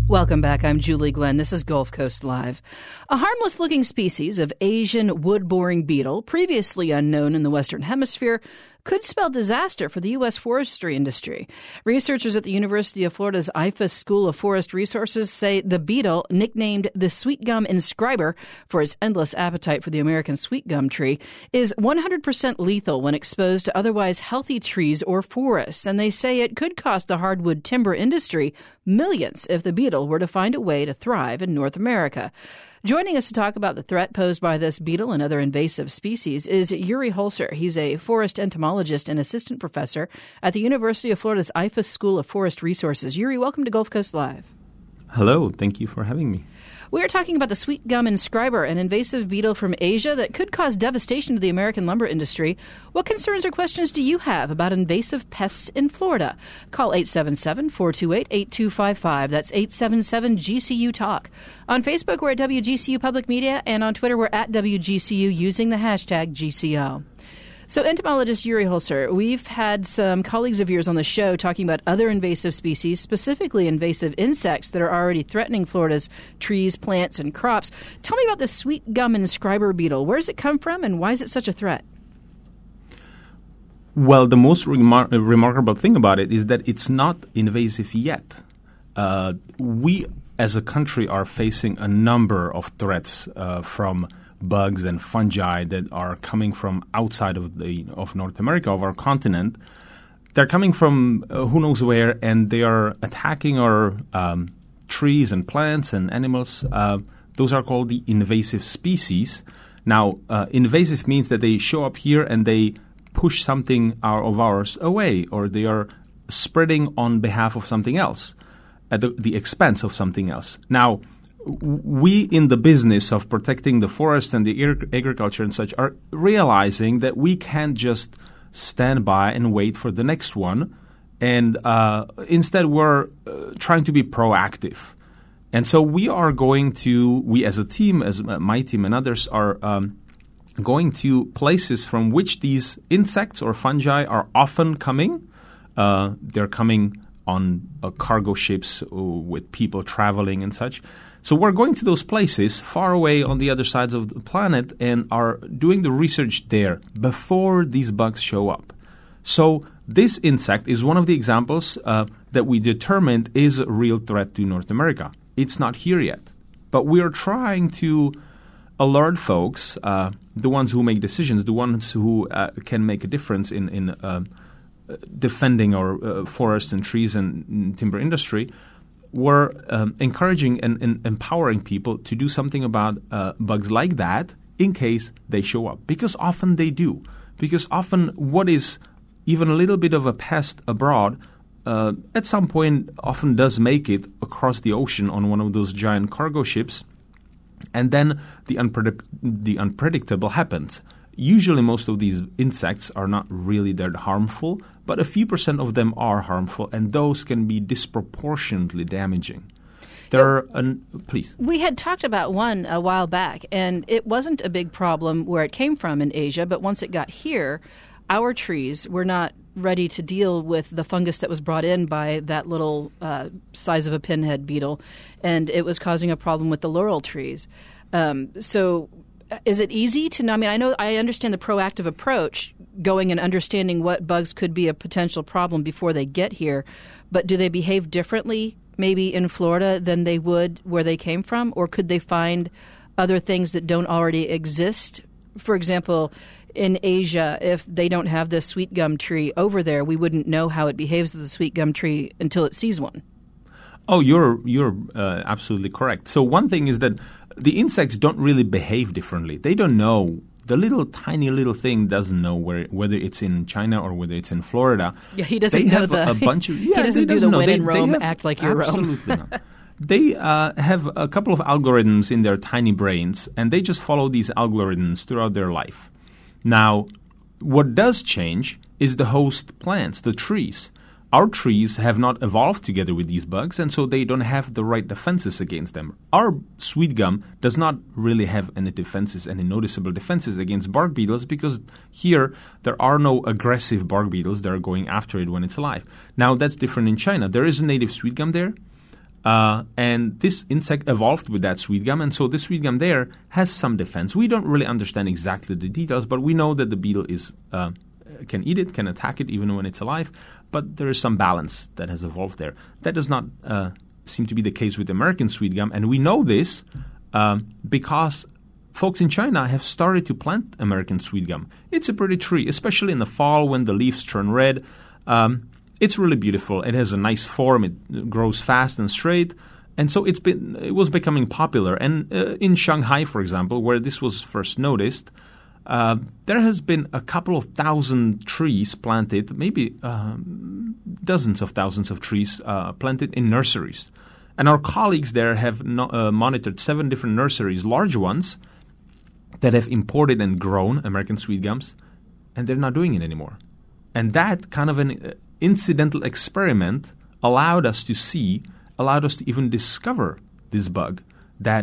Welcome back. I'm Julie Glenn. This is Gulf Coast Live. A harmless-looking species of Asian wood-boring beetle, previously unknown in the Western Hemisphere, could spell disaster for the U.S. forestry industry. Researchers at the University of Florida's IFAS School of Forest Resources say the beetle, nicknamed the sweet gum inscriber for its endless appetite for the American sweet gum tree, is 100% lethal when exposed to otherwise healthy trees or forests. And they say it could cost the hardwood timber industry millions if the beetle were to find a way to thrive in North America. Joining us to talk about the threat posed by this beetle and other invasive species is Uri Holzer. He's a forest entomologist and assistant professor at the University of Florida's IFAS School of Forest Resources. Uri, welcome to Gulf Coast Live. Hello. Thank you for having me. We are talking about the sweet gum inscriber, an invasive beetle from Asia that could cause devastation to the American lumber industry. What concerns or questions do you have about invasive pests in Florida? Call 877-428-8255. That's 877-GCU-TALK. On Facebook, we're at WGCU Public Media, and on Twitter, we're at WGCU using the hashtag GCO. So, entomologist Uri Holzer, we've had some colleagues of yours on the show talking about other invasive species, specifically invasive insects that are already threatening Florida's trees, plants, and crops. Tell me about this sweet gum inscriber beetle. Where does it come from, and why is it such a threat? Well, the most remarkable thing about it is that it's not invasive yet. We, as a country, are facing a number of threats from bugs and fungi that are coming from outside of North America, of our continent. They're coming from who knows where, and they are attacking our trees and plants and animals. Those are called the invasive species. Now, invasive means that they show up here and they push something of ours away, or they are spreading on behalf of something else, at the expense of something else. Now, we in the business of protecting the forest and the agriculture and such are realizing that we can't just stand by and wait for the next one. And instead, we're trying to be proactive. And so we as a team, as my team and others, are going to places from which these insects or fungi are often coming. They're coming on cargo ships with people traveling and such. So we're going to those places far away on the other sides of the planet and are doing the research there before these bugs show up. So this insect is one of the examples that we determined is a real threat to North America. It's not here yet, but we are trying to alert folks, the ones who make decisions, the ones who can make a difference in defending our forests and trees and timber industry. We're encouraging and empowering people to do something about bugs like that in case they show up. Because often they do. Because often what is even a little bit of a pest abroad at some point often does make it across the ocean on one of those giant cargo ships. And then the unpredictable happens. Usually most of these insects are not really that harmful, but a few % of them are harmful, and those can be disproportionately damaging. Please. We had talked about one a while back, and it wasn't a big problem where it came from in Asia, but once it got here, our trees were not ready to deal with the fungus that was brought in by that little size of a pinhead beetle, and it was causing a problem with the laurel trees. So is it easy to know? I mean, I understand the proactive approach, going and understanding what bugs could be a potential problem before they get here, but do they behave differently maybe in Florida than they would where they came from, or could they find other things that don't already exist? For example, in Asia, if they don't have the sweet gum tree over there, we wouldn't know how it behaves with the sweet gum tree until it sees one. Oh, you're absolutely correct. So one thing is that the insects don't really behave differently. They don't know. The tiny little thing doesn't know whether it's in China or whether it's in Florida. Yeah, he doesn't know a bunch of. He doesn't do the when in Rome, act like you're Rome. Absolutely not. They have a couple of algorithms in their tiny brains, and they just follow these algorithms throughout their life. Now, what does change is the host plants, the trees. Our trees have not evolved together with these bugs, and so they don't have the right defenses against them. Our sweet gum does not really have any defenses, any noticeable defenses against bark beetles, because here there are no aggressive bark beetles that are going after it when it's alive. Now, that's different in China. There is a native sweet gum there. And this insect evolved with that sweet gum, and so the sweet gum there has some defense. We don't really understand exactly the details, but we know that the beetle can eat it, can attack it even when it's alive, but there is some balance that has evolved there. That does not seem to be the case with American sweet gum, and we know this because folks in China have started to plant American sweet gum. It's a pretty tree, especially in the fall when the leaves turn red. It's really beautiful. It has a nice form. It grows fast and straight. And so it was becoming popular. And in Shanghai, for example, where this was first noticed, there has been a couple of thousand trees planted, maybe dozens of thousands of trees planted in nurseries. And our colleagues there have monitored 7 different nurseries, large ones, that have imported and grown American sweet gums, and they're not doing it anymore. And that kind of an incidental experiment allowed us to even discover this bug that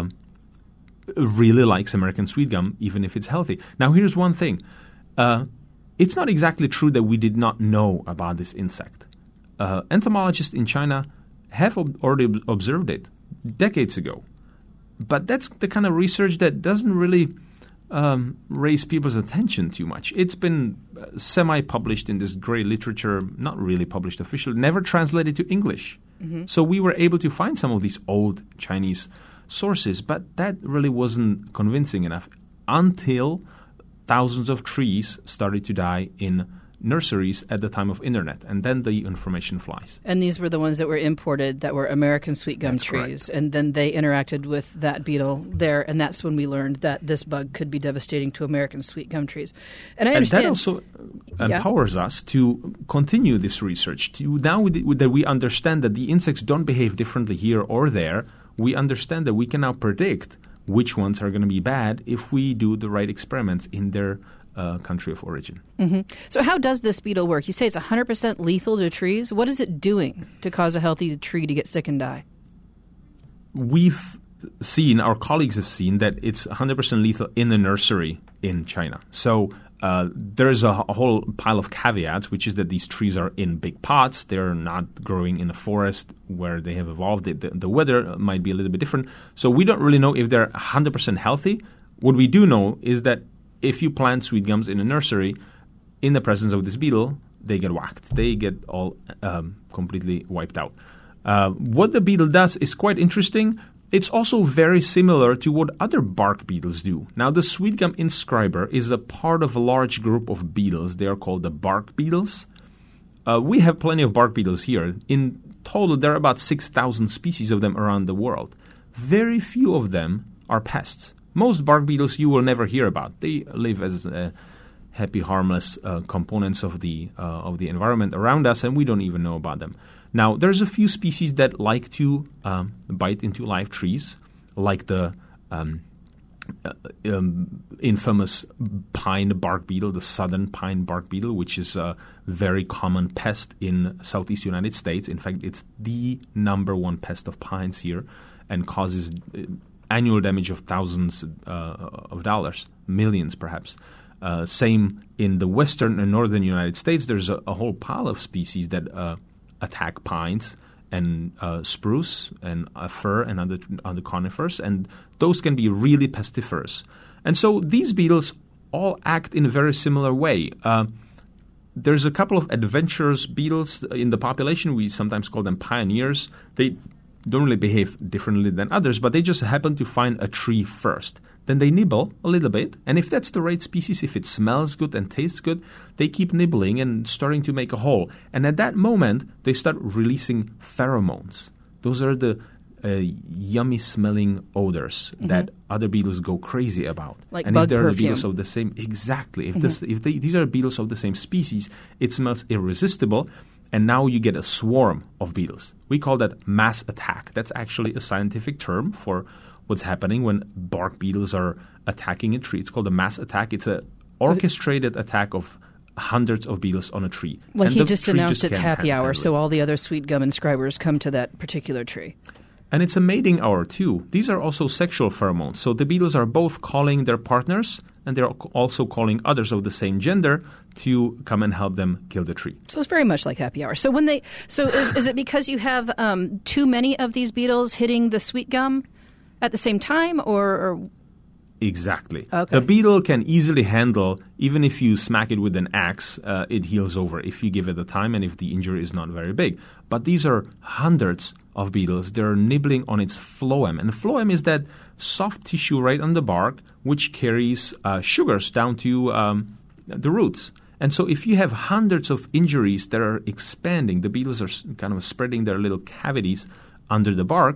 really likes American sweet gum, even if it's healthy. Now, here's one thing. It's not exactly true that we did not know about this insect. Entomologists in China have already observed it decades ago. But that's the kind of research that doesn't really raise people's attention too much. It's been semi-published in this great literature, not really published officially, never translated to English. Mm-hmm. So we were able to find some of these old Chinese sources, but that really wasn't convincing enough until thousands of trees started to die in nurseries at the time of internet, and then the information flies. And these were the ones that were imported that were American sweet gum That's trees, correct. And then they interacted with that beetle there, and that's when we learned that this bug could be devastating to American sweet gum trees. And I understand. And that also empowers us to continue this research. Now that we understand that the insects don't behave differently here or there, we understand that we can now predict which ones are going to be bad if we do the right experiments in their country of origin. Mm-hmm. So how does this beetle work? You say it's 100% lethal to trees. What is it doing to cause a healthy tree to get sick and die? Our colleagues have seen that it's 100% lethal in the nursery in China. So there's a whole pile of caveats, which is that these trees are in big pots. They're not growing in a forest where they have evolved. The weather might be a little bit different. So we don't really know if they're 100% healthy. What we do know is that if you plant sweet gums in a nursery, in the presence of this beetle, they get whacked. They get all completely wiped out. What the beetle does is quite interesting. It's also very similar to what other bark beetles do. Now, the sweet gum inscriber is a part of a large group of beetles. They are called the bark beetles. We have plenty of bark beetles here. In total, there are about 6,000 species of them around the world. Very few of them are pests. Most bark beetles you will never hear about. They live as happy, harmless components of the environment around us, and we don't even know about them. Now, there's a few species that like to bite into live trees, like the infamous pine bark beetle, the southern pine bark beetle, which is a very common pest in southeast United States. In fact, it's the number one pest of pines here and causes annual damage of thousands of dollars, millions perhaps. Same in the western and northern United States. There's a whole pile of species that attack pines and spruce and fir and other conifers, and those can be really pestiferous. And so these beetles all act in a very similar way. There's a couple of adventurous beetles in the population. We sometimes call them pioneers. They don't really behave differently than others, but they just happen to find a tree first. Then they nibble a little bit, and if that's the right species, if it smells good and tastes good, they keep nibbling and starting to make a hole. And at that moment, they start releasing pheromones. Those are the yummy-smelling odors that other beetles go crazy about. Like and bug if they're perfume. the beetles of the same, exactly. If these are beetles of the same species, it smells irresistible. And now you get a swarm of beetles. We call that mass attack. That's actually a scientific term for what's happening when bark beetles are attacking a tree. It's called a mass attack. It's an orchestrated attack of hundreds of beetles on a tree. Like and he the just tree announced its can't happy hour, handle it. so all the other sweet gum inscribers come to that particular tree. And it's a mating hour, too. These are also sexual pheromones. So the beetles are both calling their partners, and they're also calling others of the same gender to come and help them kill the tree. So it's very much like happy hour. So is it because you have too many of these beetles hitting the sweet gum at the same time, or? Exactly. Okay. The beetle can easily handle, even if you smack it with an axe, it heals over if you give it the time and if the injury is not very big. But these are hundreds of beetles. They're nibbling on its phloem. And phloem is that soft tissue right on the bark which carries sugars down to the roots. And so if you have hundreds of injuries that are expanding, the beetles are kind of spreading their little cavities under the bark,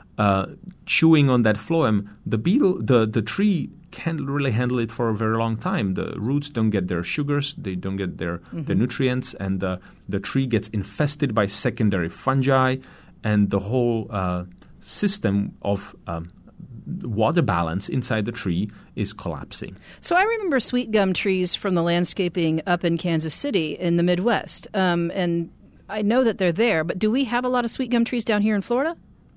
chewing on that phloem, the tree can't really handle it for a very long time. The roots don't get their sugars, they don't get their nutrients, and the tree gets infested by secondary fungi, and the whole system of water balance inside the tree is collapsing. So I remember sweet gum trees from the landscaping up in Kansas City in the Midwest, and I know that they're there, but do we have a lot of sweet gum trees down here in Florida?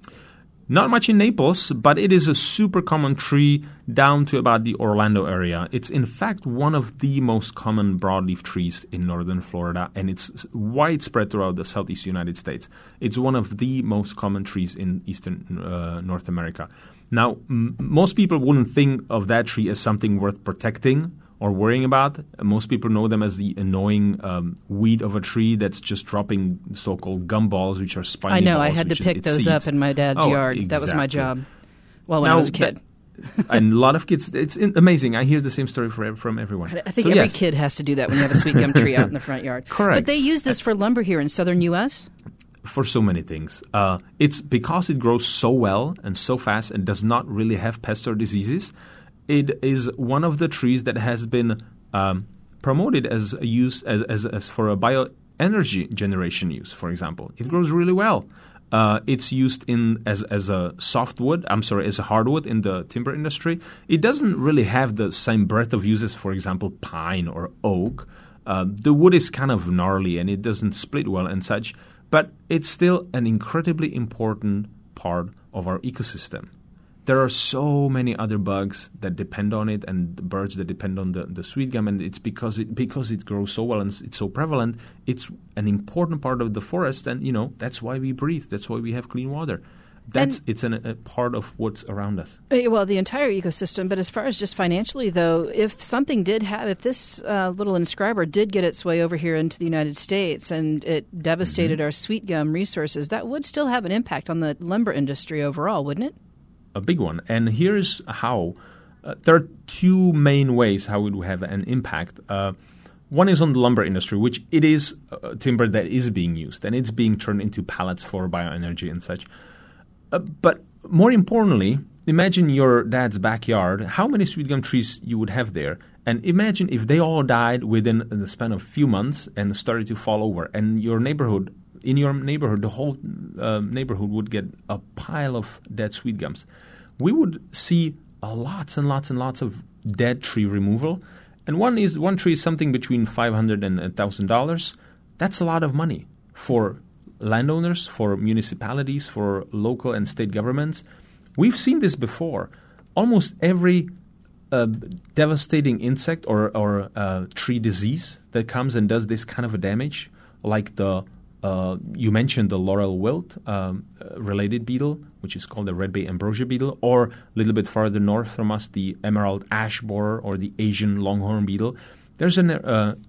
Not much in Naples, but it is a super common tree down to about the Orlando area. It's in fact one of the most common broadleaf trees in northern Florida, and it's widespread throughout the southeast United States. It's one of the most common trees in eastern North America. Now, most people wouldn't think of that tree as something worth protecting or worrying about. Most people know them as the annoying weed of a tree that's just dropping so-called gumballs, which are spiny balls. I know. I had to pick those seeds up in my dad's yard. Exactly. That was my job. Well, when I was a kid. And a lot of kids, it's amazing. I hear the same story from everyone. I think every kid has to do that when you have a sweet gum tree out in the front yard. Correct. But they use this for lumber here in southern U.S.? For so many things. It's because it grows so well and so fast and does not really have pests or diseases. It is one of the trees that has been promoted as a use as for a bioenergy generation use. For example, it grows really well. It's used as a as a hardwood in the timber industry. It doesn't really have the same breadth of uses, for example, pine or oak. The wood is kind of gnarly and it doesn't split well and such, but it's still an incredibly important part of our ecosystem. There are so many other bugs that depend on it and the birds that depend on the sweet gum, and it's because it grows so well and it's so prevalent, it's an important part of the forest, and that's why we breathe. That's why we have clean water. It's a part of what's around us. Well, the entire ecosystem, but as far as just financially, though, if this little inscriber did get its way over here into the United States and it devastated our sweet gum resources, that would still have an impact on the lumber industry overall, wouldn't it? A big one. And here's how. There are two main ways how it would have an impact. One is on the lumber industry, which it is timber that is being used, and it's being turned into pallets for bioenergy and such. But more importantly, imagine your dad's backyard, how many sweet gum trees you would have there. And imagine if they all died within the span of a few months and started to fall over. And in your neighborhood, the whole neighborhood would get a pile of dead sweet gums. We would see lots and lots and lots of dead tree removal. And one tree is something between $500 and $1,000. That's a lot of money for landowners, for municipalities, for local and state governments. We've seen this before. Almost every devastating insect or tree disease that comes and does this kind of a damage, like you mentioned the laurel wilt related beetle, which is called the red bay ambrosia beetle, or a little bit farther north from us, the emerald ash borer or the Asian longhorn beetle. There's an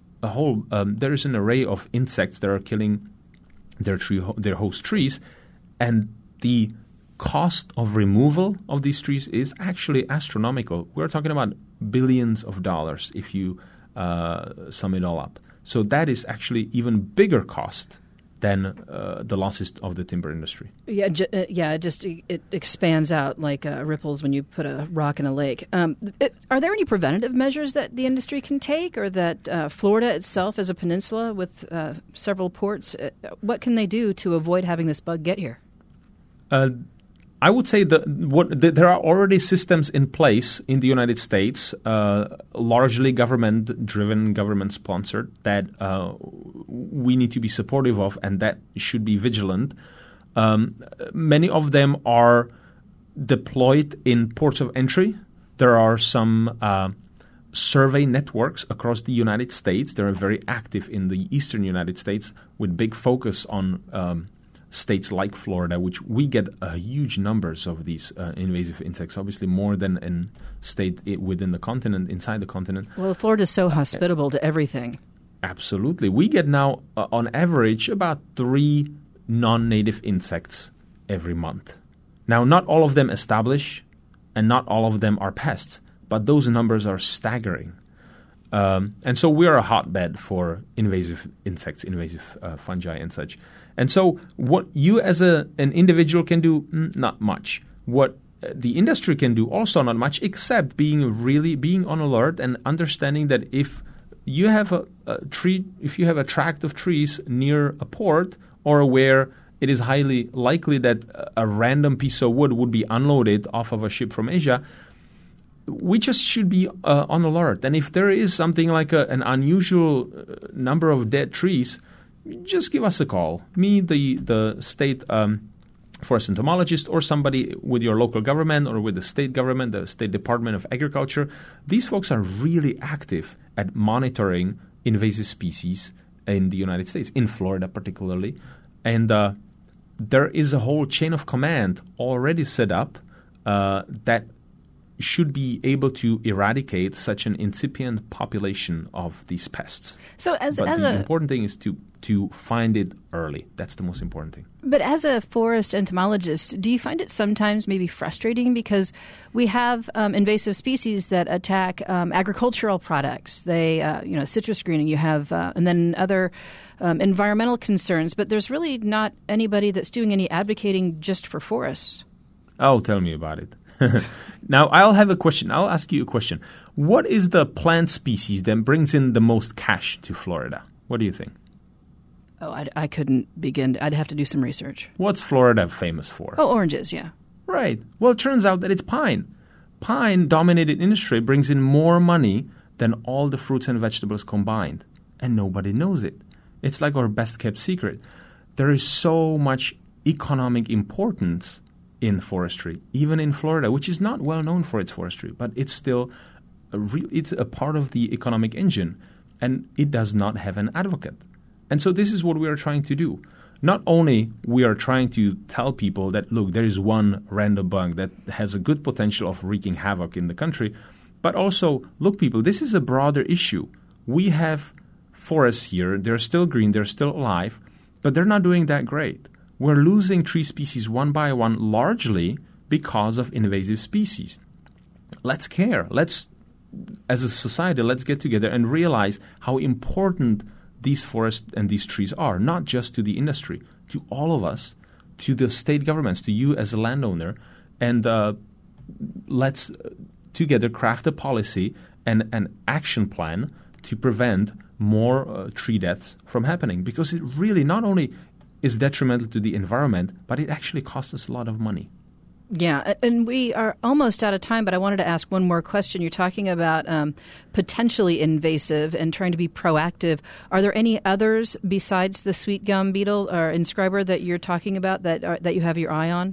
array of insects that are killing their host trees, and the cost of removal of these trees is actually astronomical. We're talking about billions of dollars if you sum it all up. So that is actually even bigger cost than the losses of the timber industry. It expands out like ripples when you put a rock in a lake. Are there any preventative measures that the industry can take, or that Florida itself as a peninsula with several ports, what can they do to avoid having this bug get here? I would say there are already systems in place in the United States, largely government-driven, government-sponsored, that we need to be supportive of and that should be vigilant. Many of them are deployed in ports of entry. There are some survey networks across the United States. They're very active in the eastern United States with big focus on states like Florida, which we get huge numbers of these invasive insects, obviously more than in state within the continent, inside the continent. Well, Florida is so hospitable to everything. Absolutely. We get now, on average, about 3 non-native insects every month. Now, not all of them establish, and not all of them are pests, but those numbers are staggering. And so we are a hotbed for invasive insects, invasive fungi and such. And so what you as an individual can do, not much. What the industry can do, also not much, except being on alert and understanding that if you have if you have a tract of trees near a port or where it is highly likely that a random piece of wood would be unloaded off of a ship from Asia, we just should be on alert. And if there is something like an unusual number of dead trees, just give us a call. Me, the state forest entomologist, or somebody with your local government or with the state government, the State Department of Agriculture. These folks are really active at monitoring invasive species in the United States, in Florida particularly. And there is a whole chain of command already set up that should be able to eradicate such an incipient population of these pests. So the important thing is to find it early. That's the most important thing. But as a forest entomologist, do you find it sometimes maybe frustrating because we have invasive species that attack agricultural products? They, citrus greening, you have, and then other environmental concerns. But there's really not anybody that's doing any advocating just for forests. Oh, tell me about it. Now, I'll have a question. I'll ask you a question. What is the plant species that brings in the most cash to Florida? What do you think? Oh, I couldn't begin. I'd have to do some research. What's Florida famous for? Oh, oranges, yeah. Right. Well, it turns out that it's pine. Pine-dominated industry brings in more money than all the fruits and vegetables combined, and nobody knows it. It's like our best-kept secret. There is so much economic importance in forestry, even in Florida, which is not well known for its forestry, but it's still it's a part of the economic engine, and it does not have an advocate. And so this is what we are trying to do. Not only we are trying to tell people that, look, there is one random bug that has a good potential of wreaking havoc in the country, but also, look, people, this is a broader issue. We have forests here. They're still green. They're still alive, but they're not doing that great. We're losing tree species one by one largely because of invasive species. Let's care. As a society, let's get together and realize how important these forests and these trees are, not just to the industry, to all of us, to the state governments, to you as a landowner, and let's together craft a policy and an action plan to prevent more tree deaths from happening, because it really not only is detrimental to the environment, but it actually costs us a lot of money. Yeah, and we are almost out of time, but I wanted to ask one more question. You're talking about potentially invasive and trying to be proactive. Are there any others besides the sweet gum beetle or inscriber that you're talking about that you have your eye on?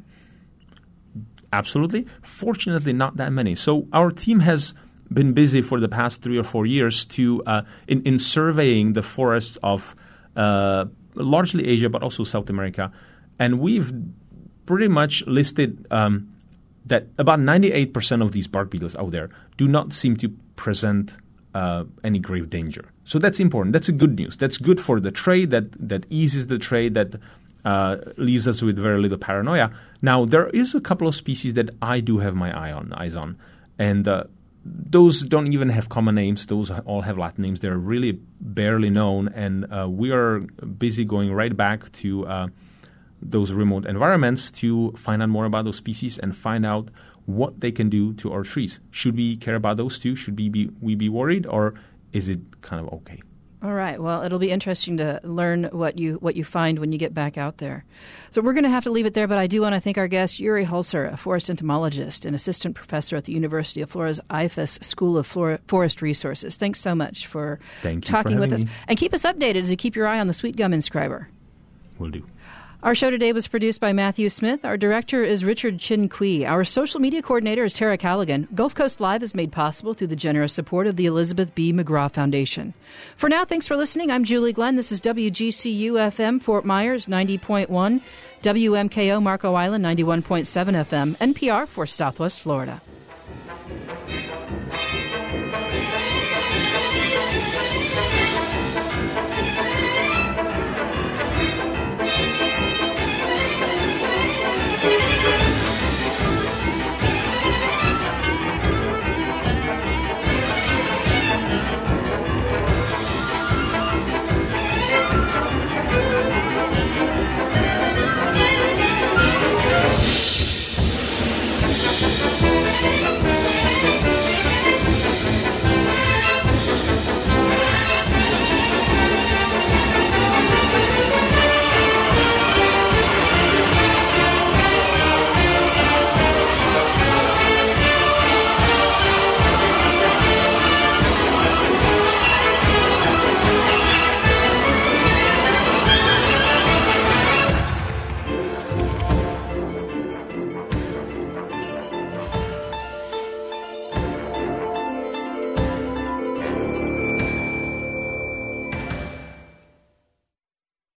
Absolutely. Fortunately, not that many. So our team has been busy for the past 3 or 4 years in surveying the forests of largely Asia, but also South America. And we've pretty much listed that about 98% of these bark beetles out there do not seem to present any grave danger. So that's important. That's a good news. That's good for the trade, that eases the trade, that leaves us with very little paranoia. Now, there is a couple of species that I do have my eyes on. And those don't even have common names. Those all have Latin names. They're really barely known. And we are busy going right back to those remote environments to find out more about those species and find out what they can do to our trees. Should we care about those too? Should we be worried, or is it kind of okay? All right. Well, it'll be interesting to learn what you find when you get back out there. So we're going to have to leave it there, but I do want to thank our guest, Yuri Hulser, a forest entomologist and assistant professor at the University of Florida's IFAS School of Forest Resources. Thanks so much for talking with us. And keep us updated as you keep your eye on the sweet gum inscriber. Will do. Our show today was produced by Matthew Smith. Our director is Richard Chin Kui. Our social media coordinator is Tara Callaghan. Gulf Coast Live is made possible through the generous support of the Elizabeth B. McGraw Foundation. For now, thanks for listening. I'm Julie Glenn. This is WGCU-FM Fort Myers 90.1, WMKO Marco Island 91.7 FM, NPR for Southwest Florida.